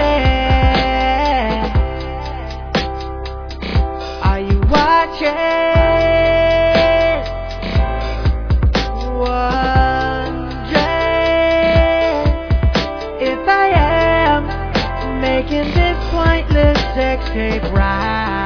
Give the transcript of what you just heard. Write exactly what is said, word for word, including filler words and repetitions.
Are you watching? Wondering if I am making this pointless sex tape right.